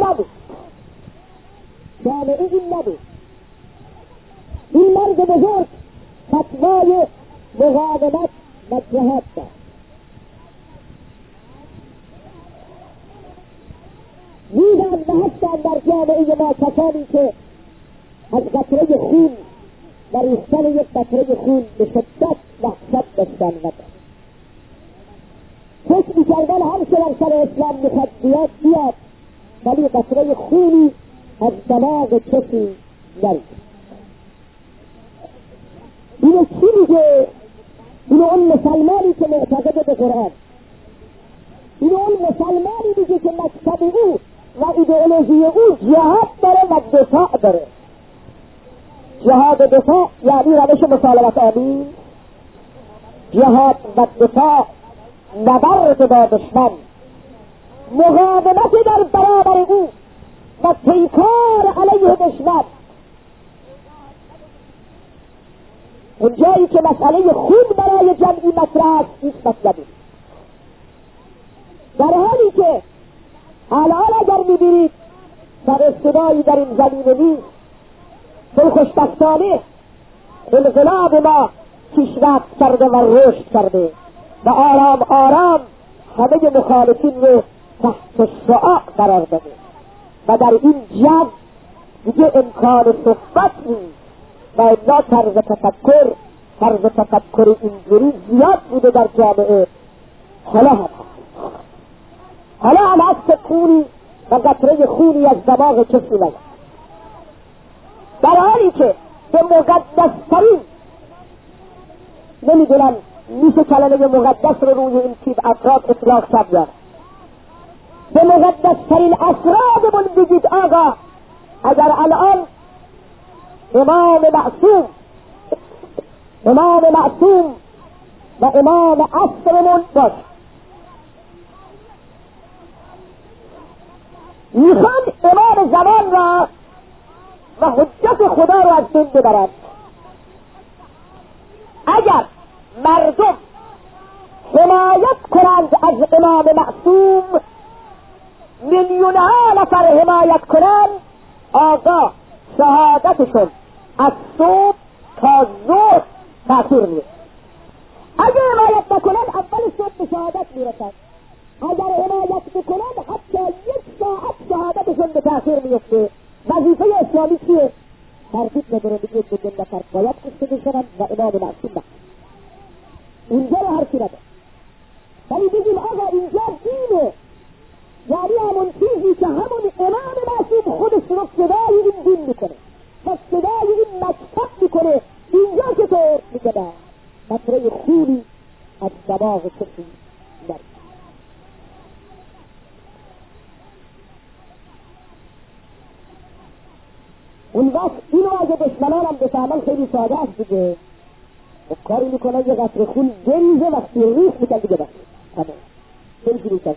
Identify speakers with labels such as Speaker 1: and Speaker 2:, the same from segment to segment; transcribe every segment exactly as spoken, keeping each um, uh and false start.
Speaker 1: نبود، جامعه این نبود. این مرد بزرگ فتوای مقاومت و جهاد داد. دیدند و هستند در جامعه ما کسانی که از قطره خون و ریختن یک قطره خون به شدت وحشت داشتن و فکر میکردن هر چه در سر اسلام میخواد بیاد بیاد، ولی قطره خونی از دماغ کسی نرید. اینو چی میگه؟ اینو اون مسلمانی که معتقد به قرآن، اینو اون مسلمانی میگه که مکتب او و ایدئولوژی او جهاد داره و دفاع داره. جهاد دفاع یعنی روش مسالمت آمیز، جهاد و دفاع نبرد با دشمن، مقاومت در برابر او و پیکار علیه دشمن. اونجایی که مسئله خود برای جمعی مطرح است هیچ مطلبی. در حالی که الان اگر میبینید در ابتدایی در این زمینه نیست، تو خوشبختانه انقلاب ما پیشرفت کرده و رشد کرده و آرام آرام همه مخالفین رو تحت شعاع قرار داده و در این جو دیگه امکان صحبت نیست و الا طرز تفکر طرز تفکر اینجوری زیاد بوده در جامعه. حالا هم حالا هم هست خونی و قطره خونی از دماغ کسی نگه، در حالی که به مقدسترین، نمیدونم میشه کلمه مقدس رو روی این تیپ افراد اطلاق شد یا به مقدسترین افرادمون بگید آقا اگر الان امام معصوم امام معصوم و امام عصرمون باش میخوان امام زمان را و حجت خدا را از بین ببرند، اگر مردم حمایت کنند از امام معصوم، میلیون ها نفر حمایت کنند، آقا شهادتشون از صبح تا ظهر تأثیر میره. اگر حمایت نکنند اول صبح به شهادت میرسند، اگر حمایت بکنند حتی یک ساعت شهادتشون به تأثیر میفته. وظیفه اسلامی چیه؟ تردید نداره بگید به دو نفر باید کشته بشوند و امام معصوم نه، اینجا رو حرفی نداره. ولی بگیم آقا اینجا دینه، یعنی همون چیزی که همون امام معصوم خودش رو صدای این دین میکنه و صدای این مکتب میکنه، اینجا که طور میگه نه قطره خونی از دماغ کسی نرید. اون وقت اینو اگه دشمنان هم بفهمن خیلی ساده است دیگه، و کاری میکنن یه قطره خون بریزه وقتی ریخ میکن دیگه بخیر همه خیلی شروع کرد.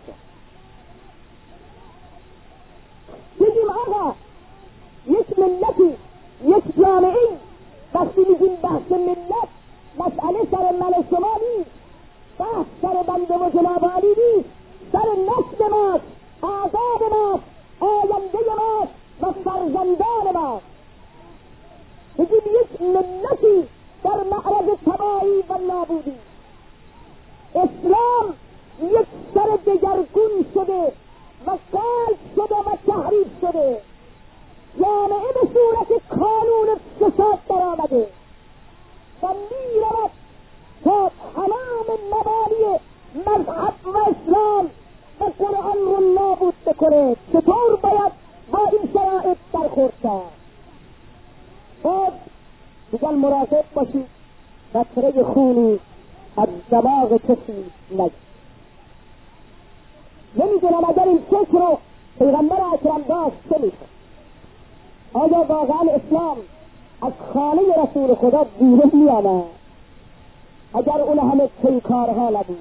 Speaker 1: بگیم آقا یک ملتی یک جامعه وقتی میگیم بحث ملت مسئله سر من و شما نیست، بحث سر بنده و جنابالی نیست، سر نسل ماست، آزاد ماست، آینده ماست و فرزندان ماست. بگیم یک ملتی در معرض تباهی و نابودی، اسلام یک سر دگرگون شده و قلب شده و تحریف شده، جامعه به صورت کانون فساد در آمده و میرود تا تمام مبانی مذهب و اسلام و قرآن رو نابود بکنه. چطور باید با این شرایط برخورد کرد؟ خب دیگر مراقب باشید قطره خونی از دماغ کسی نگید. نمیدونم اگر این فکر رو پیغمبر اکرم داشت چه میشه؟ آیا واقعا اسلام از خانه رسول خدا بیرون میآمد اگر اون همه پیکارها نبود؟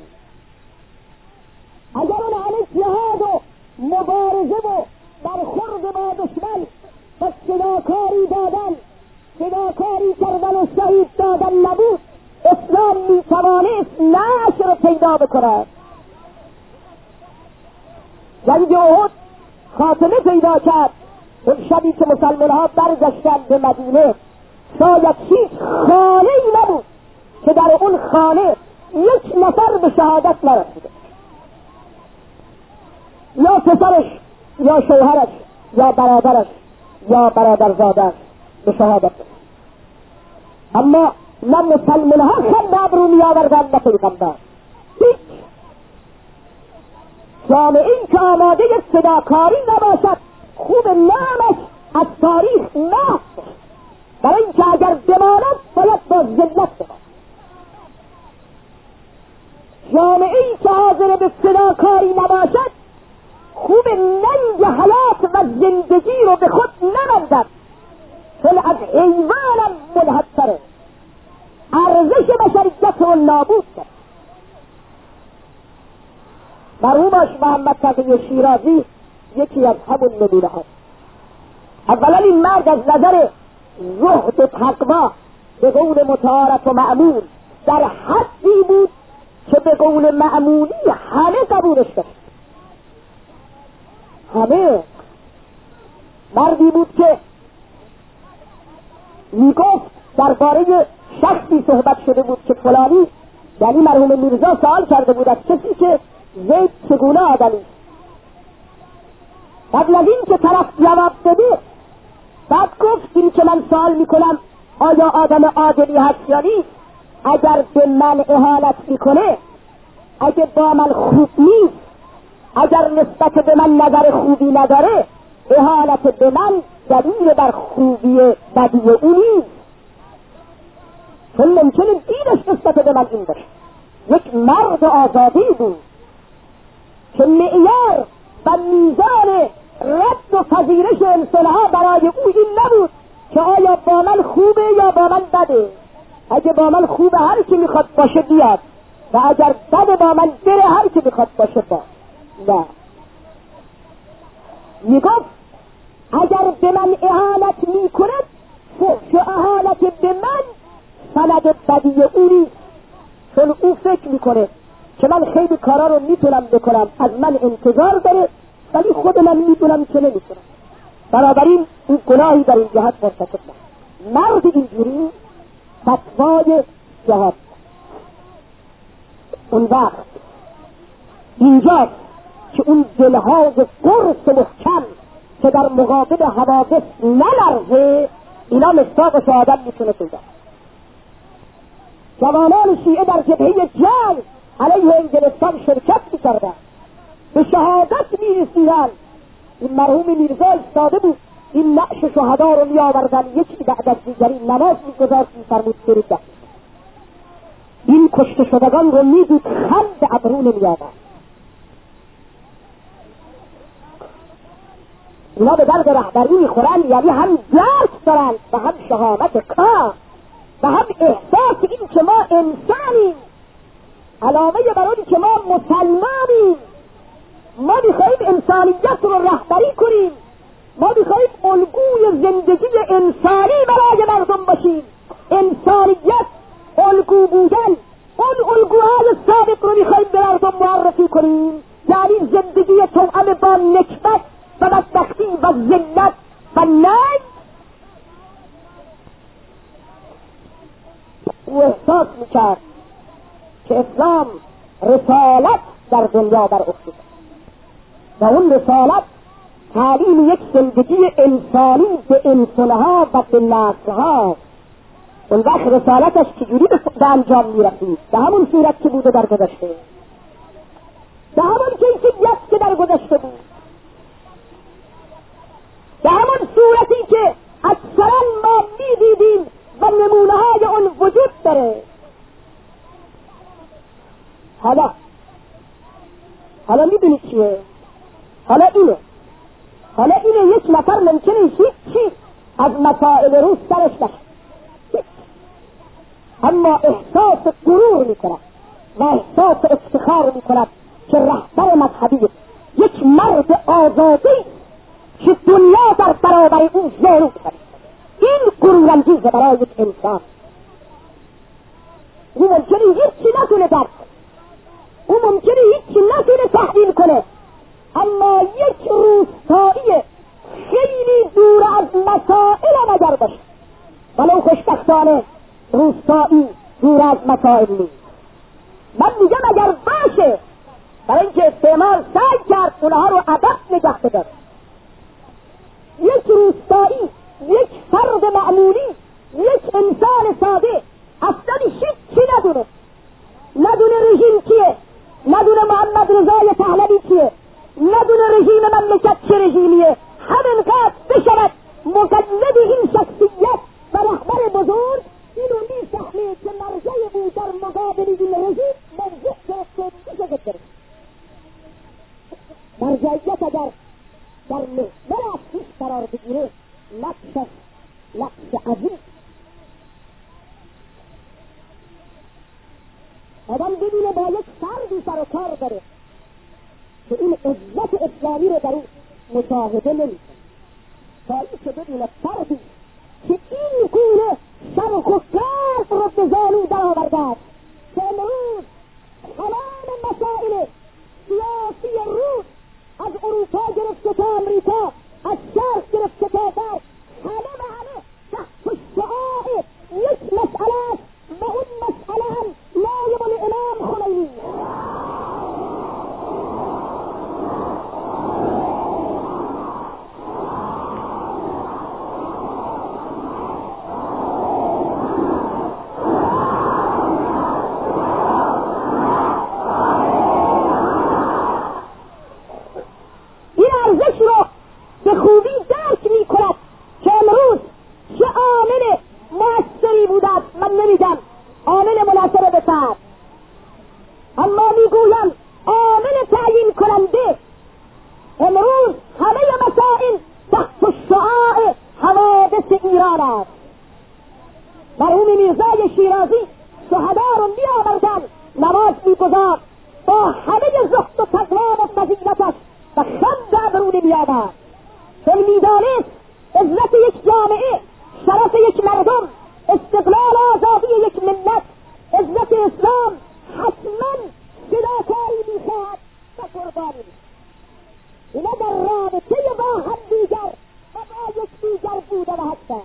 Speaker 1: اگر اون همه جهاد و مبارزه و برخورد با دشمن و فداکاری دادن فداکاری کردن و شهید دادن نبود، اسلام میتوانست نشر پیدا بکند. جنگ احد خاتمه پیدا کرد. اون شبی که مسلمان ها برگشتند به مدینه، شاید هیچ خانه ای نبود که در اون خانه یک نفر به شهادت نرسیده، یا پسرش یا شوهرش یا برادرش یا برادرزادش به شهادت رسید. اما نه مسلمان ها خنده ابرو می آوردند نه پیغمبر. هیچ جامعه‌ای که آماده فداکاری نباشد خوب نامش از تاریخ محو، برای اینکه اگر بماند باید با ذلت بماند. جامعه‌ای که حاضر به فداکاری نباشد خوب ننگ حیات و زندگی رو به خود نبندد، چون از حیوانم ملحدتره، ارزش بشریت رو نابود کرد. مرحومش محمد تقی شیرازی یکی از همون نمونه هست. اولا این مرد از نظر زهد و تقوا به قول متعارف و معمول در حدی بود که به قول معمولی همه قبولش داشت. همه. مردی بود که میگفت درباره شخصی صحبت شده بود که فلانی، یعنی مرحوم میرزا سوال کرده بود از کسی که زید چگونه آدمی است. قبل از این که طرف جواب بده بعد گفت این که من سوال میکنم آیا آدم عادلی هست یا نیست، اگر به من اهانت میکنه، اگر با من خوب نیست، اگر نسبت به من نظر خوبی نداره، اهانت به من دلیل بر خوبی بدی او نیست، چون ممکنه دیدش نسبت به من این باشه. یک مرد آزادی بود که معیار و میزان رد و پذیرش انسانها برای او این نبود که آیا با من خوبه یا با من بده. اگه با من خوبه هر کی میخواد باشه بیاد، و اگر بده با من بره هر کی میخواد باشه با. نه، میگفت اگر به من اهانت میکند فحش و اهانت به من سند بدی او نیست، چون او فکر میکنه که من خیلی کارا رو میتونم بکنم، از من انتظار داره، ولی خود من میدونم که نمیتونم، بنابراین این گناهی در این جهت مرتکب نشد. مرد اینجوری فتوای جهاد. اون وقت اینجاست که اون دلهاز قرص محکم که در مقابل حوادث نلرزه، اینا مصداقش آدم میتونه پیدا. جوانان شیعه در جبهه جنگ علیه انگلستان شرکت میکردن، به شهادت میرسیدن. این مرحوم میرزا استاده بود، این نعش شهدا رو میآوردن، یکی بعد از دیگری نماز میگذارد، میفرمود درود بر این کشته شدگان رو میدید، خند ابرو نمیآورد. اینا به درد رهبری میخورن، یعنی هم درک دارن و هم شهامت کار و هم احساس این که ما انسانیم، علامه بر اون که ما مسلمانیم، ما میخواییم انسانیت رو رهبری کنیم، ما میخواییم الگوی زندگی انسانی برای مردم باشیم. انسانیت، الگو بودن، اون الگوهای سابق رو میخواییم به مردم معرفی کنیم، یعنی زندگی توأم با نکبت و بدبختی و ذلت و ننگ. او احساس میکرد که اسلام رسالت در دنیا بر افتاد و اون رسالت تعلیم یک زندگی انسانی به انسانها و به نسلها. اون وقت رسالتش چجوری به انجام میرسید؟ به همون صورت که بوده در گذشته، به همون کیفیت که در گذشته بود، به همون صورتی که اکثرا ما میدیدیم و نمونه های اون وجود داره. حالا حالا میدونی چیه؟ حالا اینه حالا اینه یک نفر ممکنه هیچی از مسائل روز سرش نشه، اما احساس غرور میکند و احساس افتخار میکند که رهبر مذهبی یک مرد آزادی که دنیا در برابر او زارو کرد. این غرورانگیزه برای یک انسان. او ممکنه هیچی نتونه درک، او ممکنه هیچی نتونه تحلیل کنه، اما یک روستایی مسائل نیست. من میگم اگر باشه، برای اینکه استعمار سعی کرد اونها رو ادب نگه بداره. یک روستایی، یک فرد معمولی، یک انسان ساده اصلا هیچی ندونه، ندونه رژیم کیه، ندونه محمد رضای پهلوی کیه، ندونه رژیم مملکت چه رژیمیه، همینقدر بشود مقلد این شخصیت و رهبر بزرگ، اینو میفهمه که مرجع بود در مقابل این رژیم موضوع گرفته میشه گرفته. مرجعیت اگر در محور اصلیش قرار بگیره، نقش نقش عظیم. آدم ببینه با یک فردی سر و کار داره که این عزت اسلامی رو در اون مشاهده نمیشه، تا این که ببینه فردی که این گونه شرخ و گرد رو به زانو در آورده است که امروز تمام مسائل سیاسی روز از اروپا گرفته تا امریکا، از شرق گرفته تا غرب، همه به همه تحت شعاع یک مسئله است و اون مسئله هم نایب الامام خمینی. این ارزش رو به خوبی درک می کند که امروز چه عامل موثری بوده است. من نمیدم عامل مناصره به فرد، اما میگویم عامل تعیین کننده امروز همه مسائل تحت شعاع حوادث ایران است. مرحوم میرزای شیرازی شهدا رو می آوردن، نماز می گذار، با همه زهد و تقوا و فضیلتش و خند ابرو نمی آورد، چون میدانست عزت یک جامعه، شرف یک مردم، استقلال آزادی یک ملت، عزت اسلام حتما فداکاری میخواهد و قربانی. اینا در رابطه با هم دیگر و با یک دیگر بوده و هستند.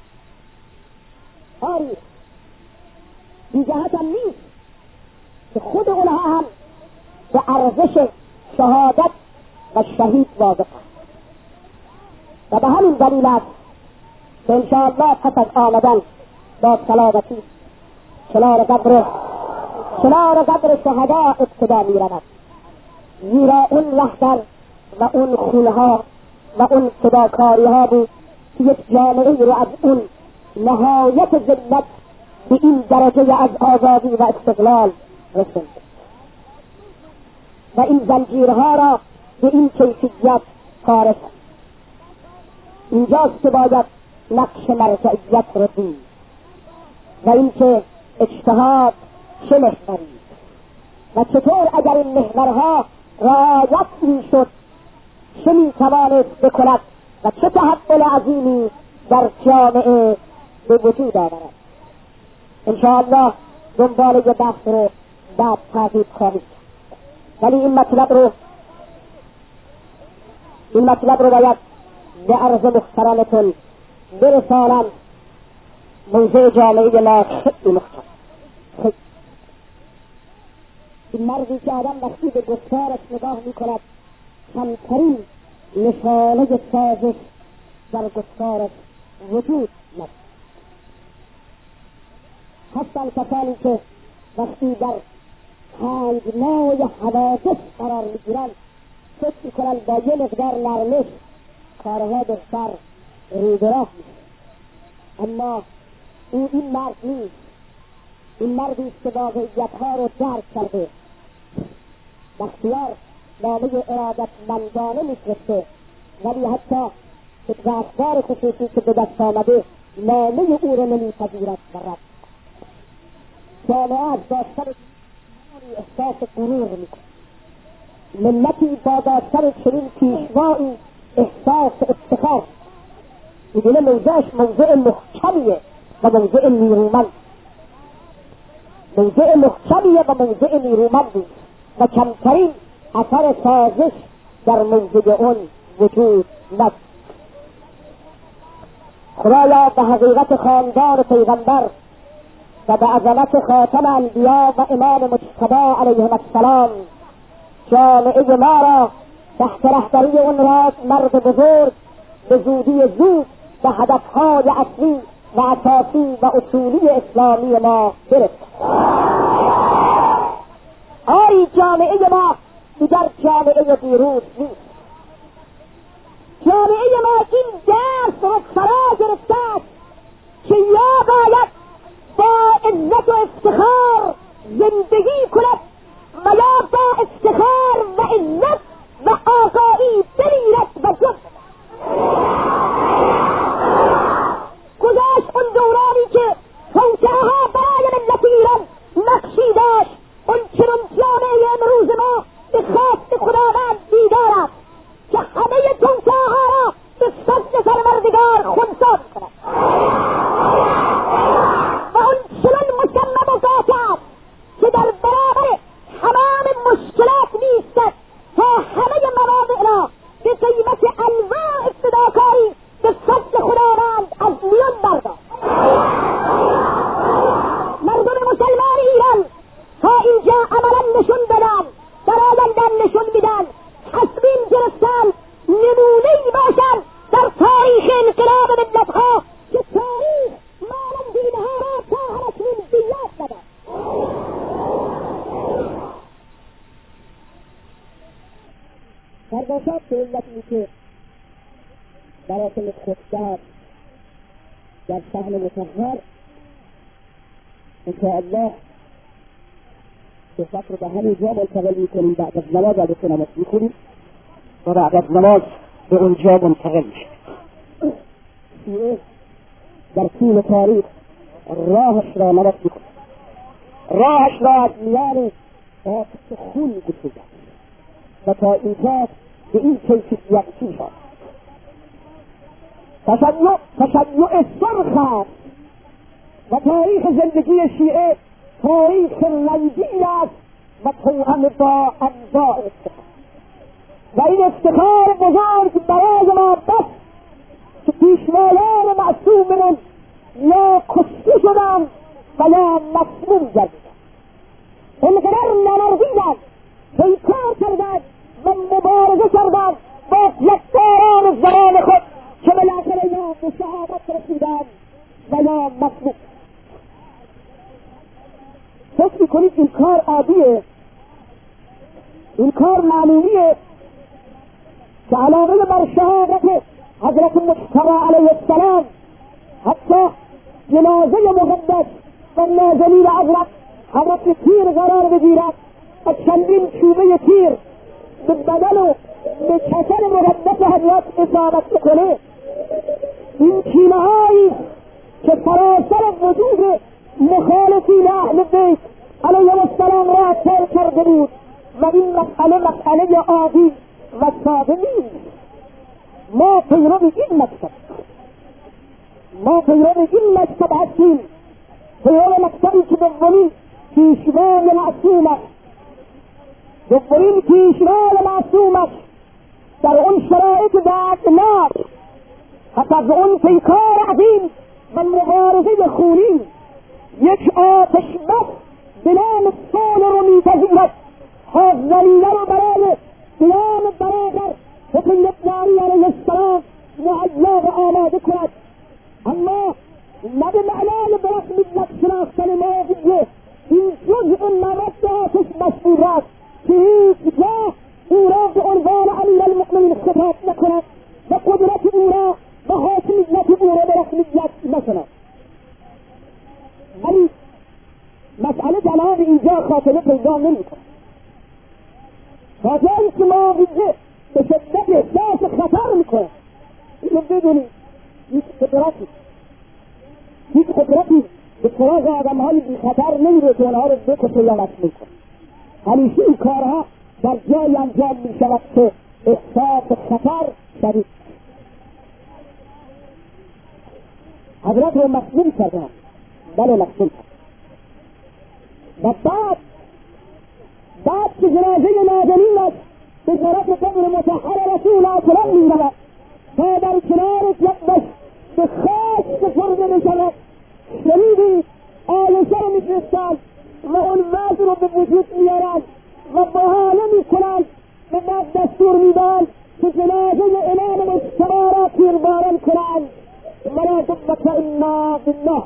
Speaker 1: آری بیجهت هم نیست که خود اونها هم به ارزش شهادت و شهید واقع است و به همین دلیل است که انشاءالله پس از آمدن با سلامتی کنار قبر کنار قبر شهدا ابتدا می رود، زیرا اون رهبر و اون خونها و اون فداکاری ها بود که یک جامعه رو از اون نهایت ذلت به این درجه از آزادی و استقلال رسوند و این زنجیرها را به این کیفیت کارش. اینجاست که باید نقش مرجعیت رو دید و اینکه اجتهاد چه محوری و چطور اگر این محورها رعایت میشد چه میتوانست بکند و چه تحول عظیمی در جامعه به وجود آورد. انشاءالله دنبال یه بحث رو بعد تعقیب خواهید، ولی این مطلب رو این مطلب رو باید به عرض محترمتون برسانم. موضوع جامعه ما خیلی مختلف. این مردی که آدم وقتی به گفتارش نگاه میکند کمترین نشانه سازش در گفتارش وجود ندارد. هستن کسانی که وقتی در تنگنای حوادث قرار میگیرند فکر میکنند با یه مقدار نرمش کارها بهتر رو به راه میشه، اما او این مرد نیست. این مردی است که واقعیتها رو درک کرده، بختیار نامه ارادتمندانه میفرسته، ولی حتی رفتار خصوصی که به دست آمده نامه او رو نمیپذیرد و رد. جامعه از داشتن احساس غرور میکنه، ملتی با داشتن چنین پیشوایی احساس افتخار میدونه. موضعش موضع محکمیه و موضع نیرومند، موضع محکمیه و موضع نیرومندی و کمترین اثر سازش در موضع اون وجود ندارد. خدایا به حقیقت خاندان پیغمبر و به عظمت خاتم انبیا و امام مجتبی علیهم السلام جامعه ما را تحت رهبری اون را مرد بزرگ به زودی زود به هدفهای اصلی و اساسی و اصولی اسلامی ما برسد. آری جامعه ما دیگر جامعه دیروز نیست. جامعه ما این درس رو فرا گرفته است که یا باید با عزت و افتخار زندگی کند و یا با افتخار و عزت و آگاهی بمیرد و جد. گذاشت اون دورانی که توسعه‌ها برای ملت ایران نقشی داشت، اون چنان جامعه امروز ما به خواست خداوند بیدار است که همه توسعه‌ها را به فضل پروردگار خنثی کند و اون چنان مصمم و قاطع است که در برابر تمام مشکلات نیستد تا همه موانع را به قیمت انواع افتداکاری به فضل خداوند از میان برداشت. مردم مسلمان ایران تا اینجا عملا نشون دادن، در آینده نشون میدن، تصمیم گرفتن نمونه‌ای باشن در تاریخ انقلاب ملت‌ها که تاریخ مانند اینها را تا همکنون بیاد داده. در باشد به علتی که مراسم خوددار در صحن مطهر انشاءالله صحبت رو به همین جا منتقل میکنیم. بعد از نماز علیه نماز میکنیم و بعد از نماز به اونجا منتقل میشه. شیعه در طول تاریخ راهش را نماز میکنه، راهش را از میان آتش خون گشوده و تا اینجا به این کیفیت چی شد. تشیع تشیع سرخ است و تاریخ زندگی شیعه تاریخ رنگین است و توأم با انواع افتخار و این افتخار بزرگ برای ما بس که پیشوایان معصوممون یا کشته شدند و یا مسموم گردیدند. اینقدر نمردیدند، پیکار کردند و مبارزه کردند با یکداران زمان خود که بالاخره یا به شهادت رسیدند و یا مسموم. فکر میکنید این کار عادیه؟ این کار معمولیه که علاوه بر شهادت حضرت مجتبی علیه السلام حتی جنازه مقدس و نازنین حضرت حضرت تیر قرار بگیرد و چندین چوبه تیر به بدن و به کسر مقدس حضرت اصابت بکنه؟ این کینه هایی که سراسر وجود مخالفین اهل بیت علیهم السلام را تر کرده بود و این مسئله مسئله عادی و ساده نیست. ما پیرو این مکتب ما پیرو این مکتب هستیم، پیرو مکتبی که دومین پیشوای معصومش دومین پیشوای معصومش در اون شرایط دردناک حتی از اون پیکار عظیم و مبارزه خونین یک آتش بس به نام صلح رو میپذیرد، حاضرینه رو برای قیام برادر حسین ابن علی علیه السلام مهیا و آماده کند. اما نه به معنای به رسمیت شناختن ماضیه، این جزء مواد آتش مسئول است که هیچ جا او را به عنوان امیر المؤمنین خطاب نکند و قدرت او را و حاکمیت او را به رسمیت نکند. ولی مسئله جناب اینجا خاطره پیدا نمی کند. خاطره که ماضیه به شدت احساس خطر می کند. اینو بدونید هیچ قدرتی هیچ قدرتی به سراغ آدم های بی خطر نمیره که اونها رو بکشه یا مسئول کنه. همیشه این کارها در جای انجام می شود که احساس خطر شدید. حضرت رو مسئول کردن، بله مسئول کردن و بعد بعد که جنازه نازنین است به طرف قبر مطهر رسول اکرم می رود تا در کنار یکمش به خاک سپرده می شود. شنیدید آیشه میفرستند و اون وضع رو به وجود میارند و بحاله میکنند و بعد دستور میدن که جنازه امام مجتبی را تیرباران کنند. ولا ضبط انا بالله.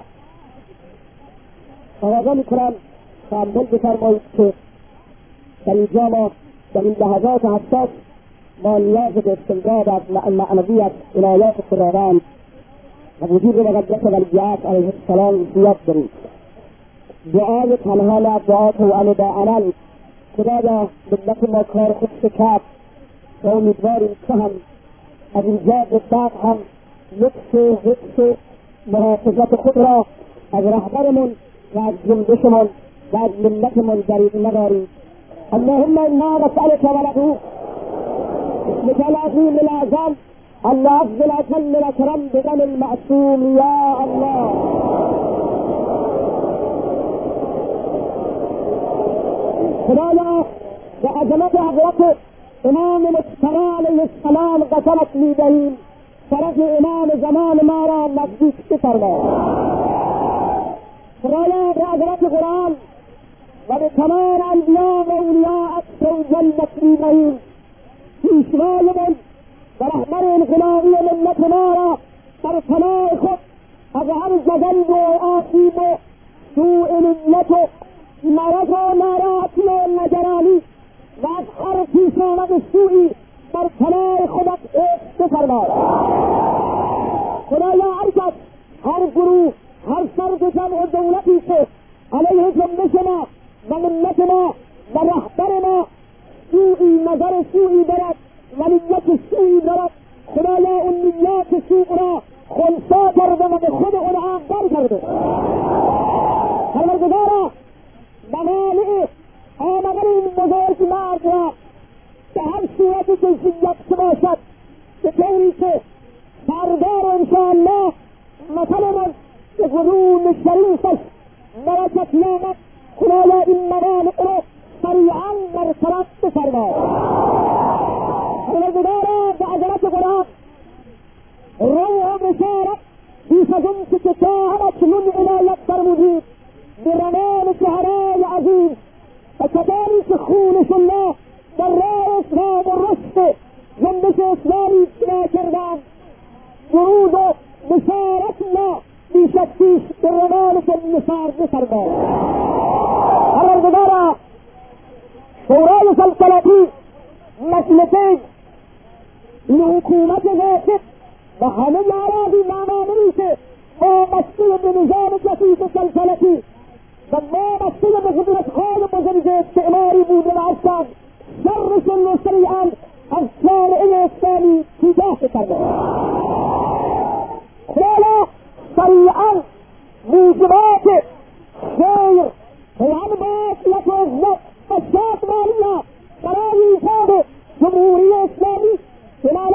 Speaker 1: آغازه میکنم تأمل بفرمایید که در اینجا ما در این لحظات حساس ما نیاز به استمداد از معنویت عنایات خداوند و وجود مقدس ولیعت علیه السلام زیاد داریم. دعای تنها نه، دعا توأم با عمل. خدایا ملت ما کار خود شکست و امیدواریم که هم از اینجا به بعد هم لطف و حفظ و محافظت خود را از رهبرمون و از جنبشمون و از ملتمون دریغ نداریم. اللهم انا نسألك ونعوذ باسمك العظيم الأعظم أن أفضل أجل الأكرم بدم المعصوم يا الله. خدایا به عظمت حضرت امام مجتبی علیه السلام قسمت میدهیم طرف امام زمان ما را نزدیک بفرما. خدایا به عظمت قرآن و به تمام انبیا و اولیاء عزوجلت میدهیم پیشوایمان و رهبر انقلابی ملت ما را در پناه خود از هر جزند و آسیب و سوء نیت و مرض و ناراحتی و نگرانی و از هر پیش آمد سوئی در پناه خودت حفظ بفرما. خدایا هر کس، هر گروه، هر فرد جمع دولتی که علیه جنبش ما و ملت ما و رهبر ما سوئی نظر سوئی دارد و نیت سوئی دارد، خدایا اون نیت سوء را خنثی کرده و به خود اون آمدار کرده. پروردگارا موانع آمدن این بزرگ مرد را به هر صورت جزئیت که باشد به طوری که سردار انشاءالله مثلمان به قرون شریفش برکت یابد، خدایا این موانع را سریعا برطرف بفرما. پروردگارا به عظمت قرآن روح بشارت پیش از اون که تا اکنون عنایت فرمودید به روان شهرای عظیم و کسانی که خونش الله در راه اسلام و رشد جنبش اسلامی فدا کردند، درود و بشارت الله بیش از پیش به روانشان نثار بفرما. پروردگارا شورای سلطنتی مجلسین این حکومت واثق و همه اراضی نامامنی که وابسته به نظام کثیف سلطنتی و وابسته به قدرت‌های بزرگ استعماری بوده و هستند، شرشون رو سریعا از جامعه اسلامی کوتاه بفرما. خدایا سریعا موجبات خیر پیامبرت و عزت و شادمانی برای ایجاد جمهوری اسلامی به